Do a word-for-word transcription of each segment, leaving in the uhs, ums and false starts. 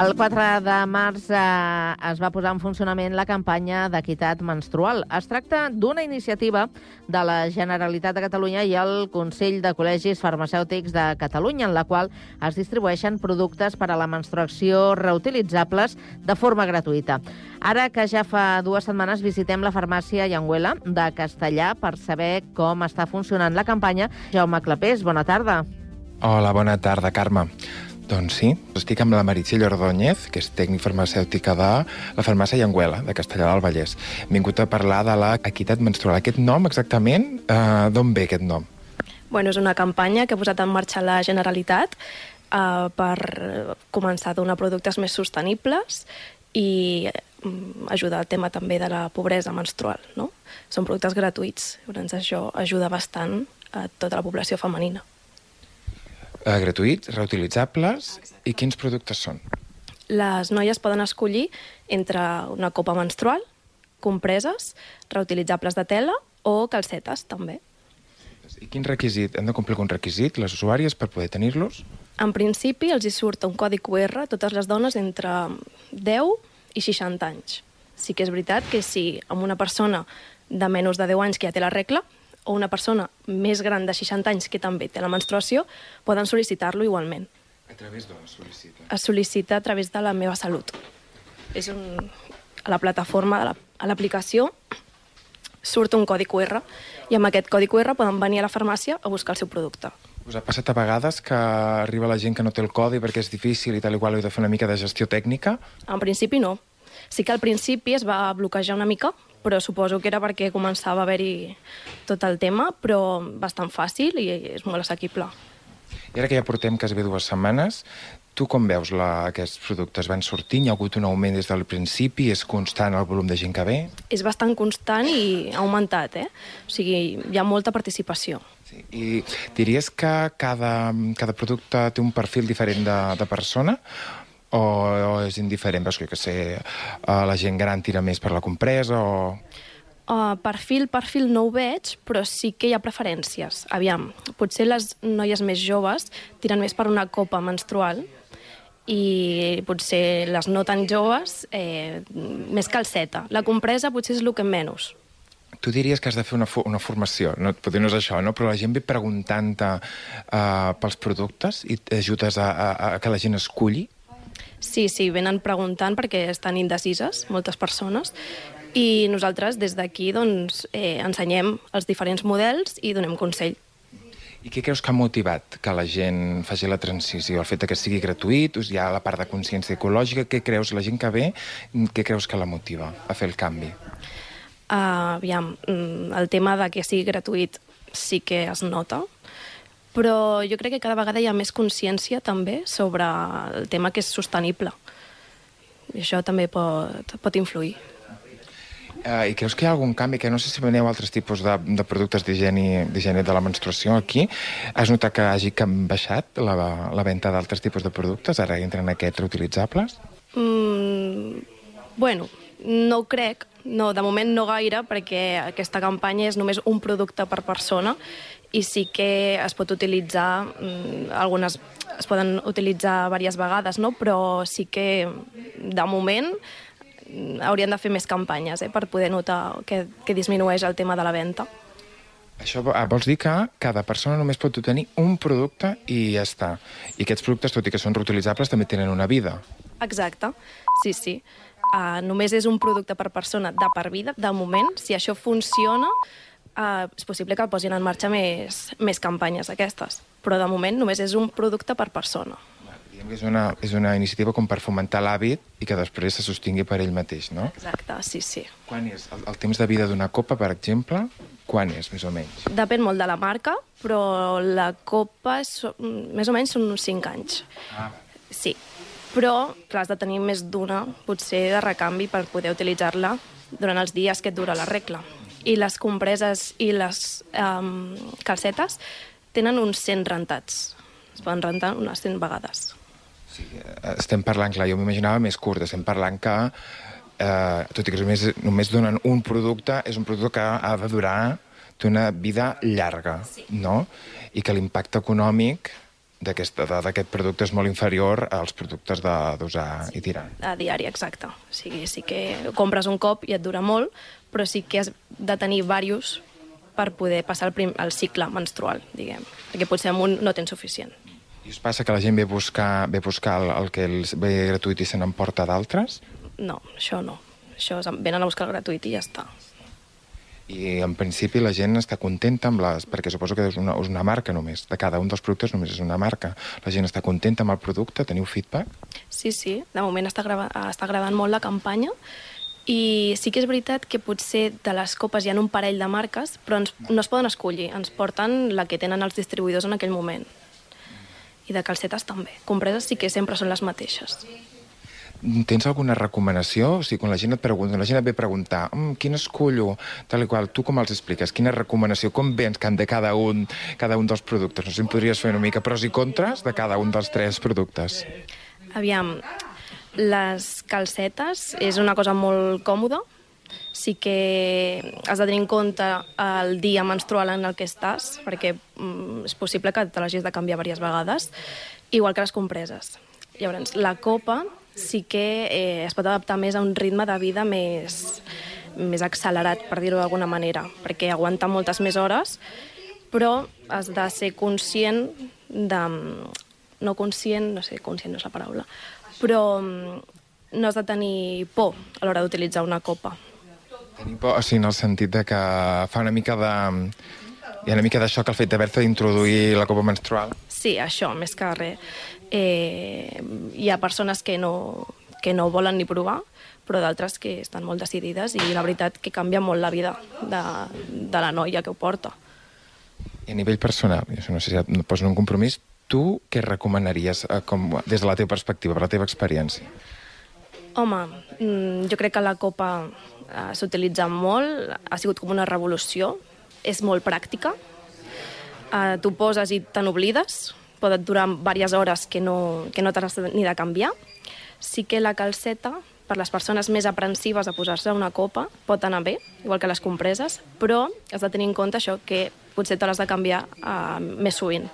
El quatre de març eh, es va posar en funcionament la campanya d'equitat menstrual. Es tracta d'una iniciativa de la Generalitat de Catalunya i el Consell de Col·legis Farmacèutics de Catalunya, en la qual es distribueixen productes per a la menstruació reutilitzables de forma gratuïta. Ara que ja fa dues setmanes visitem la farmàcia Llenguela de Castellà per saber com està funcionant la campanya. Jaume Clapés, bona tarda. Hola, bona tarda, Carme. Doncs sí, estic amb la Meritxell Ordóñez, que és tècnic farmacèutica de la farmàcia Llenguela, de Castellà del Vallès. Hem vingut a parlar de l'equitat menstrual. Aquest nom, exactament, eh, d'on ve aquest nom? Bueno, és una campanya que ha posat en marxa la Generalitat eh, per començar a donar productes més sostenibles i ajudar al tema també de la pobresa menstrual, no? Són productes gratuïts, llavors això ajuda bastant a tota la població femenina. Uh, gratuïts, reutilitzables, i quins productes són? Les noies poden escollir entre una copa menstrual, compreses, reutilitzables de tela o calcetes, també. I quin requisit? Han de complir algun requisit, les usuàries, per poder tenir-los? En principi, els hi surt un codi cu erre a totes les dones entre deu i seixanta anys. Sí que és veritat que si amb una persona de menys de deu anys que ja té la regla, o una persona més gran de seixanta anys que també té la menstruació, poden sol·licitar-lo igualment. A través d'on es sol·licita? Es sol·licita a través de la Meva Salut. És un... a la plataforma, a la... a l'aplicació, surt un codi cu erre i amb aquest codi cu erre poden venir a la farmàcia a buscar el seu producte. Us ha passat a vegades que arriba la gent que no té el codi perquè és difícil i tal i qual, heu de fer una mica de gestió tècnica? En principi no. Sí que al principi es va bloquejar una mica, però suposo que era perquè començava a haver-hi tot el tema, però bastant fàcil i és molt assequible. I ara que ja portem quasi dues setmanes, tu com veus la, aquests productes? Van sortint? Hi ha hagut un augment des del principi? És constant el volum de gent que ve? És bastant constant i ha augmentat, eh? O sigui, hi ha molta participació. Sí. I diries que cada, cada producte té un perfil diferent de, de persona? O, o és indiferent? Veus que, que sé, uh, la gent gran tira més per la compresa o... Uh, perfil, perfil no ho veig, però sí que hi ha preferències. Aviam, potser les noies més joves tiren més per una copa menstrual i potser les no tan joves eh, més calceta. La compresa potser és el que menys. Tu diries que has de fer una, una formació, no, potser no és això, no? Però la gent ve preguntant-te uh, pels productes i ajudes a, a, a que la gent esculli? Sí, sí, venen preguntant perquè estan indecises, moltes persones, i nosaltres des d'aquí doncs, eh, ensenyem els diferents models i donem consell. I què creus que ha motivat que la gent faci la transició? El fet que sigui gratuït, hi ha la part de consciència ecològica, què creus, la gent que ve, què creus que la motiva a fer el canvi? Uh, aviam, el tema de que sigui gratuït sí que es nota, però jo crec que cada vegada hi ha més consciència també sobre el tema que és sostenible. I això també pot, pot influir. Uh, I creus que hi ha algun canvi? Que no sé si veneu altres tipus de, de productes d'higiene de la menstruació aquí. Has notat que hagi baixat la, la venda d'altres tipus de productes? Ara entren aquests reutilitzables? Mm, bueno, no ho crec. No, de moment no gaire, perquè aquesta campanya és només un producte per persona i sí que es pot utilitzar, algunes es poden utilitzar diverses vegades, no? Però sí que de moment haurien de fer més campanyes eh, per poder notar que, que disminueix el tema de la venda. Això vols dir que cada persona només pot obtenir un producte i ja està. I aquests productes, tot i que són reutilitzables, també tenen una vida. Exacte, sí, sí. Uh, només és un producte per persona de per vida, de moment. Si això funciona, uh, és possible que posin en marxa més, més campanyes aquestes. Però de moment només és un producte per persona. Diguem que és una, és una iniciativa com per fomentar l'hàbit i que després se sostingui per ell mateix, no? Exacte, sí, sí. Quan és? El, el temps de vida d'una copa, per exemple, quan és, més o menys? Depèn molt de la marca, però la copa és, més o menys són uns cinc anys. Ah, sí. Però, clar, has de tenir més d'una, potser de recanvi, per poder utilitzar-la durant els dies que et dura la regla. I les compreses i les um, calcetes tenen uns cent rentats. Es poden rentar unes cent vegades. Sí, estem parlant, clar, jo m'imaginava més curt, estem parlant que, eh, tot i que només, només donen un producte, és un producte que ha de durar una vida llarga, sí. No? I que l'impacte econòmic d'aquest producte és molt inferior als productes d'usar i tirar. A diari, exacte. O sigui, sí que compres un cop i et dura molt, però sí que has de tenir diversos per poder passar el, prim, el cicle menstrual, diguem. Perquè potser amb un no tens suficient. I us passa que la gent ve a buscar, ve a buscar el, el que els ve gratuït i se n'emporta d'altres? No, això no. Això és, venen a buscar el gratuït i ja està. I en principi la gent està contenta amb les... perquè suposo que és una, és una marca només, de cada un dels productes només és una marca. La gent està contenta amb el producte? Teniu feedback? Sí, sí, de moment està, grava, està agradant molt la campanya i sí que és veritat que potser de les copes hi ha un parell de marques, però ens, no es poden escollir, ens porten la que tenen els distribuïdors en aquell moment. I de calcetes també. Compreses sí que sempre són les mateixes. Tens alguna recomanació? O sigui, quan la gent et pregunta, la gent et ve a preguntar mmm, quin escollo, tal i qual, tu com els expliques? Quina recomanació? Com vens de cada un, cada un dels productes? No sé si em podries fer una mica pros i contres de cada un dels tres productes. Aviam, les calcetes és una cosa molt còmoda. Sí que has de tenir en compte el dia menstrual en el que estàs, perquè mm, és possible que te l'hagis de canviar diverses vegades, igual que les compreses. Llavors, la copa sí que eh, es pot adaptar més a un ritme de vida més, més accelerat, per dir-ho d'alguna manera, perquè aguanta moltes més hores, però has de ser conscient de... No conscient, no sé, conscient no és la paraula, però no has de tenir por a l'hora d'utilitzar una copa. Tenir por, o sigui, en el sentit de que fa una mica de... Hi ha una mica de xoc el fet d'haver-te d'introduir la copa menstrual? Sí, això, més que res. Eh, hi ha persones que no, que no volen ni provar, però d'altres que estan molt decidides i la veritat que canvia molt la vida de, de la noia que ho porta. I a nivell personal, no sé si et poso en un compromís, tu què recomanaries eh, com, des de la teva perspectiva, per la teva experiència? Home, jo crec que la copa eh, s'utilitza molt, ha sigut com una revolució, és molt pràctica, eh, tu poses i te n'oblides, pot durar diverses hores que no, que no t'has ni de canviar. Sí que la calceta, per les persones més aprensives a posar-se una copa, pot anar bé, igual que les compreses, però has de tenir en compte això, que potser te l'has de canviar eh, més sovint.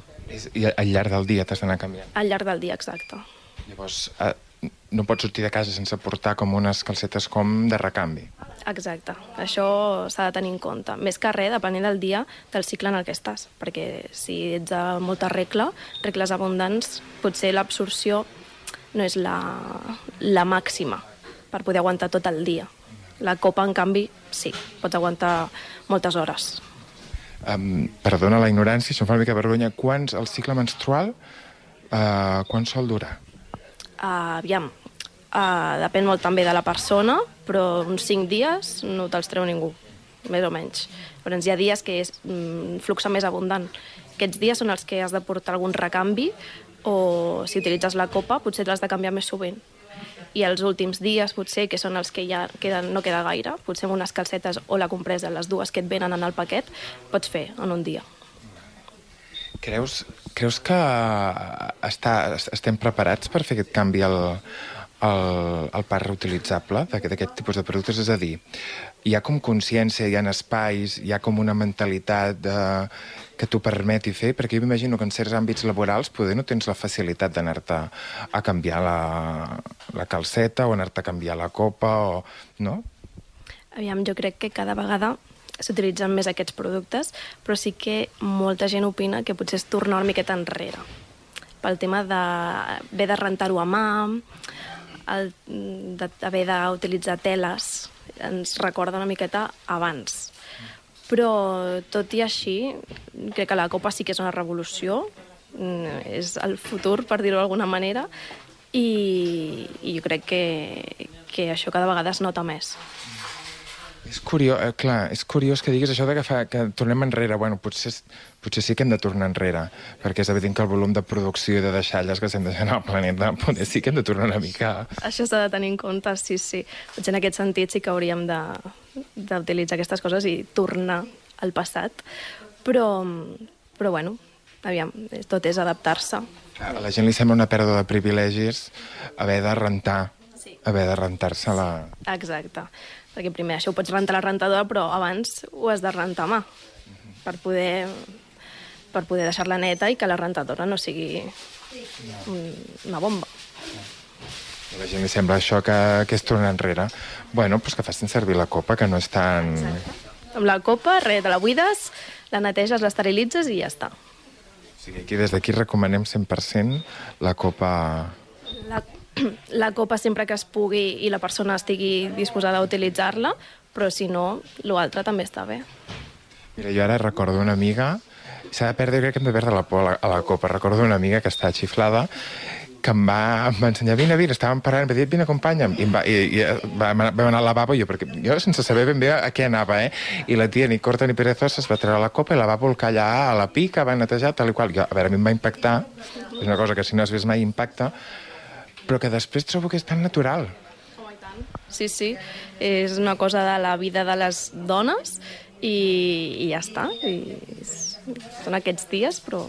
I al llarg del dia t'has d'anar canviant? Al llarg del dia, exacte. Llavors, eh, no pots sortir de casa sense portar com unes calcetes com de recanvi? Exacte, això s'ha de tenir en compte. Més que res, depenent del dia, del cicle en el que estàs, perquè si ets de molta regla, regles abundants, potser l'absorció no és la, la màxima per poder aguantar tot el dia. La copa, en canvi, sí, pots aguantar moltes hores. Um, perdona la ignorància, això em fa una mica vergonya. Quants, el cicle menstrual, uh, quan sol durar? Uh, aviam, uh, depèn molt també de la persona, però uns cinc dies no te'ls treu ningú, més o menys. Llavors hi ha dies que és mm, flux més abundant. Aquests dies són els que has de portar algun recanvi o si utilitzes la copa potser l'has de canviar més sovint. I els últims dies potser, que són els que ja queden, no queda gaire, potser amb unes calcetes o la compresa, les dues que et venen en el paquet, pots fer en un dia. Creus, creus que està, estem preparats per fer aquest canvi al, al, al parc reutilitzable d'aquest tipus de productes? És a dir, hi ha com consciència, hi ha espais, hi ha com una mentalitat de, que t'ho permeti fer? Perquè jo m'imagino que en certs àmbits laborals poder no tens la facilitat d'anar-te a canviar la, la calceta o anar-te a canviar la copa, o, no? Aviam, jo crec que cada vegada s'utilitzen més aquests productes, però sí que molta gent opina que potser és tornar una miqueta enrere. Pel tema d'haver de rentar-ho a mà, d'haver d'utilitzar teles, ens recorda una miqueta abans. Però, tot i així, crec que la copa sí que és una revolució, és el futur, per dir-ho d'alguna manera, i, i jo crec que, que això cada vegada es nota més. És curiós, eh, clar, és curiós que diguis això de que, fa, que tornem enrere. Bueno, potser, potser sí que hem de tornar enrere, perquè és evident que el volum de producció i de deixalles que estem deixant al planeta, potser sí que hem de tornar una mica. Això s'ha de tenir en compte, sí, sí. Potser en aquest sentit sí que hauríem de, d'utilitzar aquestes coses i tornar al passat, però, però bueno, aviam, tot és adaptar-se. A la gent li sembla una pèrdua de privilegis haver de rentar, sí. haver de rentar-se la... Exacte. Perquè primer això ho pots rentar a la rentadora, però abans ho has de rentar a mà per poder per poder deixar-la neta i que la rentadora no sigui una bomba. A la gent li sembla això que, que és tornar enrere. Bueno, doncs que facin servir la copa, que no és tan... Exacte. Amb la copa, res, te la buides, la neteges, l'esterilitzes i ja està. O sigui, aquí des d'aquí recomanem cent per cent la copa... La, la copa sempre que es pugui i la persona estigui disposada a utilitzar-la, però si no, l'altre també està bé. Mira, jo ara recordo una amiga... S'ha de perdre, crec que hem de perdre la por a la, a la copa. Recordo una amiga que està xiflada que em va, em va ensenyar, vine, vine, estàvem parlant, em va dir, vine, acompanya'm, i, em va, i, i vam, vam anar al lavabo, jo, perquè jo sense saber ben bé a què anava, eh? I la tia, ni corta ni perezosa, es va treure la copa i la va volcar allà a la pica, va netejar, tal i qual. Jo, a veure, a mi em va impactar, és una cosa que si no has vist mai impacta, però que després trobo que és tan natural. Oh, i tant. Sí, sí, és una cosa de la vida de les dones i, i ja està. I són aquests dies, però...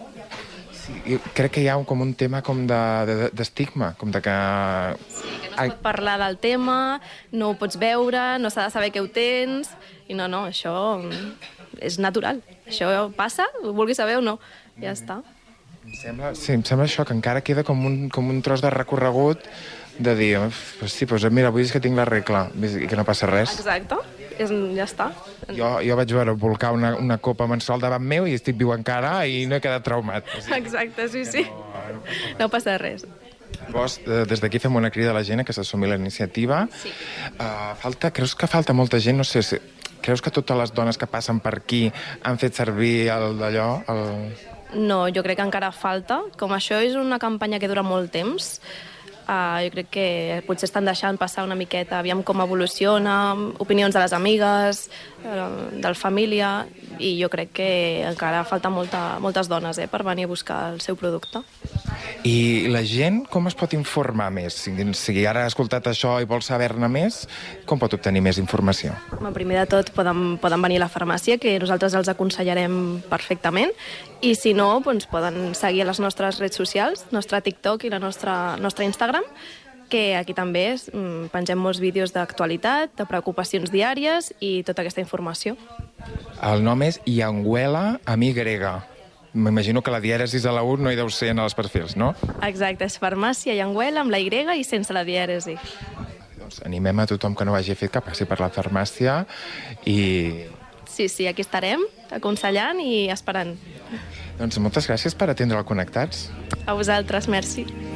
Sí, crec que hi ha com un tema com d'estigma, de, de, com de que... Sí, que no es pot parlar del tema, no ho pots veure, no s'ha de saber què ho tens, i no, no, això és natural. Això passa, ho vulguis saber o no, ja està. Em sembla, sí, em sembla això, que encara queda com un, com un tros de recorregut de dir, pues sí, pues mira, avui és que tinc la regla, i que no passa res. Exacte, és, ja està. Jo, jo vaig veure volcar una, una copa menstrual davant meu i estic viu encara i no he quedat traumat. O sigui, exacte, sí, sí. No, no, no passa res. Llavors, des d'aquí fem una crida a la gent que s'assumi la iniciativa. Sí. Uh, falta, creus que falta molta gent? No sé, si, creus que totes les dones que passen per aquí han fet servir el d'allò? El... No, jo crec que encara falta. Com això és una campanya que dura molt temps, Uh, jo crec que potser estan deixant passar una miqueta, aviam com evoluciona, opinions de les amigues, uh, de la família, i jo crec que encara falta molta, moltes dones eh, per venir a buscar el seu producte. I la gent com es pot informar més? Si, si ara ha escoltat això i vol saber-ne més, com pot obtenir més informació? Home, primer de tot poden, poden venir a la farmàcia, que nosaltres els aconsellarem perfectament, i si no, doncs poden seguir a les nostres redes socials, nostre TikTok i la nostra, nostre Instagram, que aquí també pengem molts vídeos d'actualitat, de preocupacions diàries i tota aquesta informació. El nom és Ianguela amb Y. M'imagino que la dièresis a la U no hi deu ser en els perfils, no? Exacte, és farmàcia Ianguela amb la Y i sense la dièresi. Doncs animem a tothom que no hagi fet que passi per la farmàcia i... Sí, sí, aquí estarem, aconsellant i esperant. Doncs moltes gràcies per atendre el Connectats. A vosaltres, merci.